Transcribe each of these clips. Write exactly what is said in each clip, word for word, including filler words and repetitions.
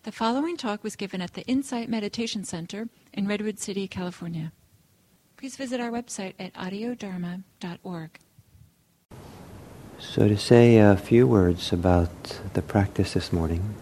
The following talk was given at the Insight Meditation Center in Redwood City, California. Please visit our website at audio dharma dot org. So to say a few words about the practice this morning,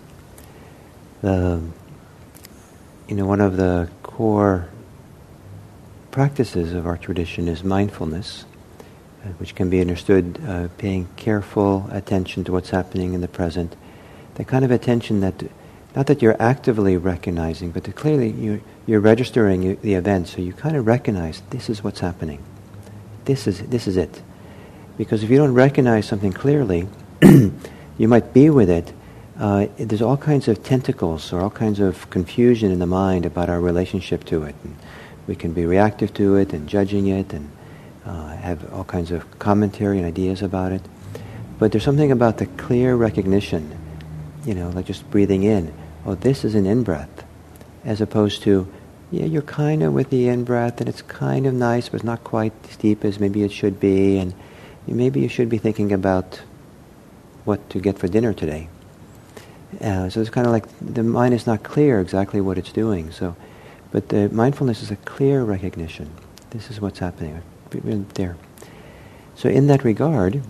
the, you know, one of the core practices of our tradition is mindfulness, uh, which can be understood uh, paying careful attention to what's happening in the present. The kind of attention that, not that you're actively recognizing, but that clearly you're, you're registering the event, so you kind of recognize this is what's happening. This is this is it. Because if you don't recognize something clearly, you might be with it. Uh, there's all kinds of tentacles or all kinds of confusion in the mind about our relationship to it. And we can be reactive to it and judging it and uh, have all kinds of commentary and ideas about it. But there's something about the clear recognition, you know, like just breathing in. Oh, this is an in-breath. As opposed to, yeah, you're kind of with the in-breath and it's kind of nice, but it's not quite as deep as maybe it should be. And maybe you should be thinking about what to get for dinner today. Uh, so it's kind of like the mind is not clear exactly what it's doing. So, but the mindfulness is a clear recognition. This is what's happening there. So in that regard,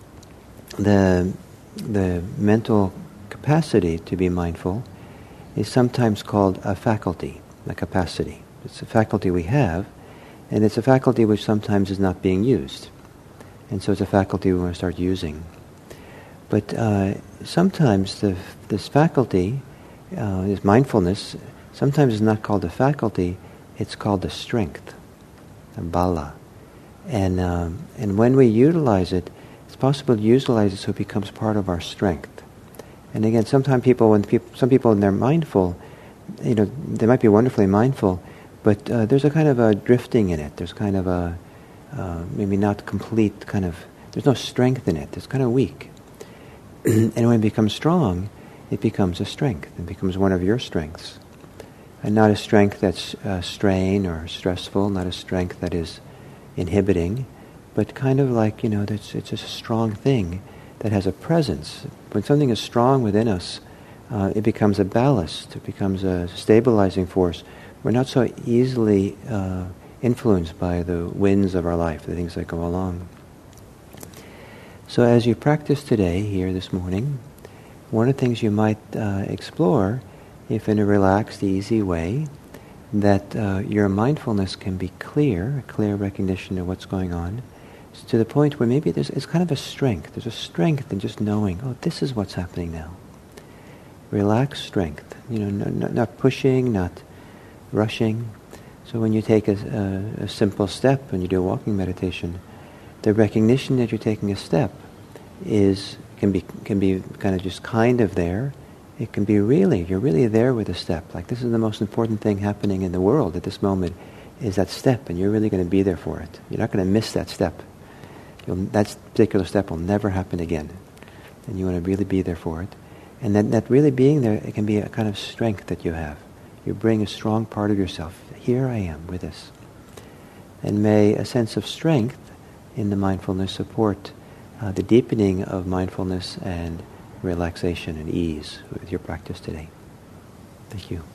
the the mental capacity to be mindful is sometimes called a faculty, a capacity. It's a faculty we have, and it's a faculty which sometimes is not being used. And so it's a faculty we want to start using. But uh, sometimes the, this faculty, uh, this mindfulness, sometimes is not called a faculty, it's called a strength, a bala. And, um, and when we utilize it, it's possible to utilize it so it becomes part of our strength. And again, sometimes people, when people, some people when they're mindful, you know, they might be wonderfully mindful, but uh, there's a kind of a drifting in it. There's kind of a Uh, maybe not complete kind of, there's no strength in it. It's kind of weak. And when it becomes strong, it becomes a strength. It becomes one of your strengths. And not a strength that's uh, strain or stressful, not a strength that is inhibiting, but kind of like, you know, that's, it's just a strong thing that has a presence. When something is strong within us, uh, it becomes a ballast. It becomes a stabilizing force. We're not so easily Uh, influenced by the winds of our life, the things that go along. So as you practice today, here this morning, one of the things you might uh, explore, if in a relaxed, easy way, that uh, your mindfulness can be clear, a clear recognition of what's going on, to the point where maybe there's it's kind of a strength. There's a strength in just knowing, oh, this is what's happening now. Relaxed strength. You know, no, no, not pushing, not rushing. So when you take a, a, a simple step, when you do a walking meditation, the recognition that you're taking a step is can be can be kind of just kind of there. It can be really, you're really there with a step. Like this is the most important thing happening in the world at this moment, is that step, and you're really going to be there for it. You're not going to miss that step. You'll, that particular step will never happen again. And you want to really be there for it. And that, that really being there, it can be a kind of strength that you have. You bring a strong part of yourself. Here I am with this. And may a sense of strength in the mindfulness support uh, the deepening of mindfulness and relaxation and ease with your practice today. Thank you.